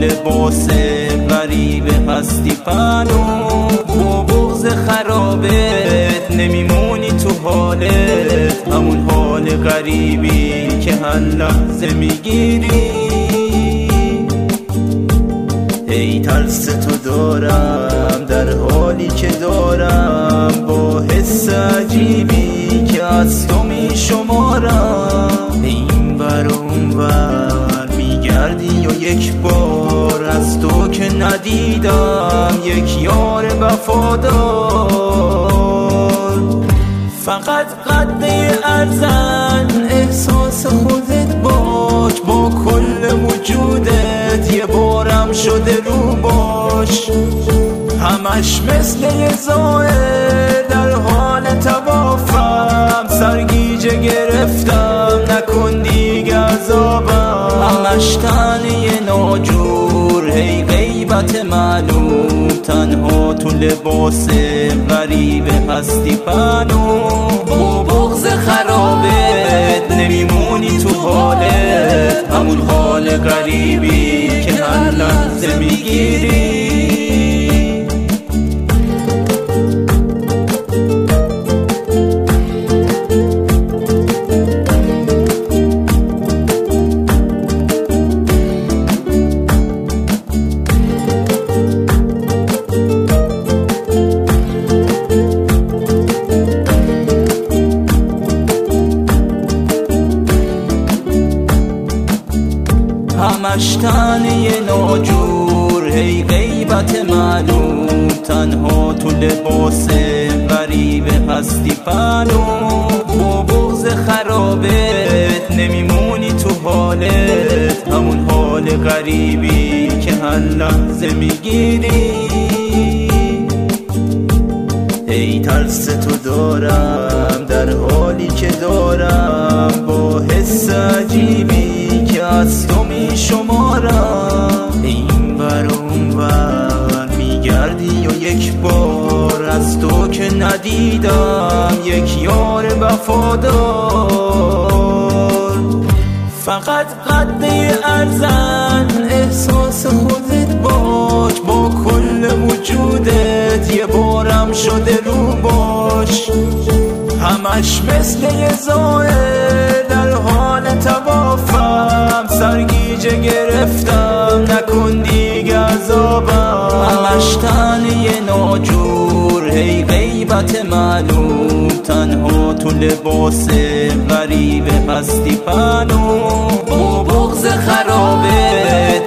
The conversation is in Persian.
لباس غریب هستی پنو، با بغض خرابت نمیمونی تو حالت، همون حال غریبی که هر لحظه میگیری. ای ترس تو دارم در حالی که دارم، با حس عجیبی که از تو میشمارم. این ور اون ور میگردی و یک بار از تو که ندیدم یک یار وفادار. فقط قده ارزن احساس خودت باش، با کل وجودت یه بارم شده رو باش. همش مثل یه زائر در حال توافم، سرگیجه گرفتم نکن دیگه عذابم. همش تنه ناجور هی غیبت معلوم، تنها تو لباس غریب هستی پنو، با بغض خرابت نمیمونی تو حالت، همون حال غریبی که هر لحظه میگیری. همش تنه ناجور هی غیبت معلوم، تنها تو لباس غریب هستی پنو، با بغض خرابت نمیمونی تو حالت، همون حال غریبی که هر لحظه میگیری. ای ترس تو دارم در حالی که دارم، با حس عجیبی که از تو میشمارم. این ور اون ور میگردی و یک بار از تو که ندیدم یک یار وفادار. فقط قده ارزن احساس خودت باش، با کل وجودت یه بارم شده رو باش. همش مثل یه زائر در حال توافم، سرگیجه گرفتم نکن دیگه عذابم. همش تنه ناجور هی غیبت معلوم، تنها تو لباس غریب هستی پنو، با بغض خرابت